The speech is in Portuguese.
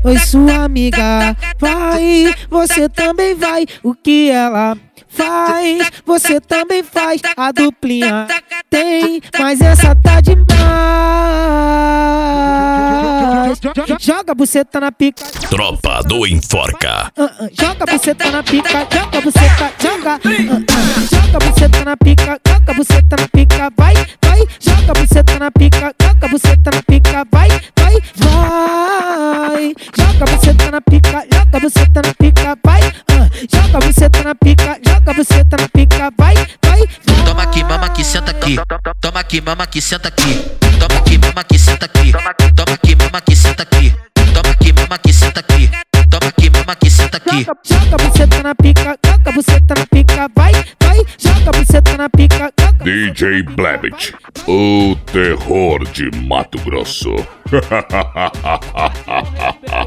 Oi, sua amiga, vai, você também vai. O que ela faz, você também faz. A duplinha tem, mas essa tá demais. Joga a buceta na pica. Tropa do Enforca. Joga a buceta na pica, joga a buceta, joga. Joga a buceta na pica, joga a buceta na pica, vai, vai. Joga a buceta na pica, joga a buceta na pica, vai, vai, vai. Joga a buceta na pica, joga a buceta na pica, vai. Joga a buceta na pica, joga a buceta na pica, vai, vai. Toma aqui, mama que senta aqui. Toma aqui, mama que senta aqui. Toma aqui, mama que senta aqui. Toma aqui, mama que senta aqui. Toma aqui, mama que senta aqui. Toma aqui, mama que senta aqui. Joga a buceta na pica, joga a buceta na pica, vai, vai. Joga a buceta na pica, joga. DJ Blabbit, o terror de Mato Grosso.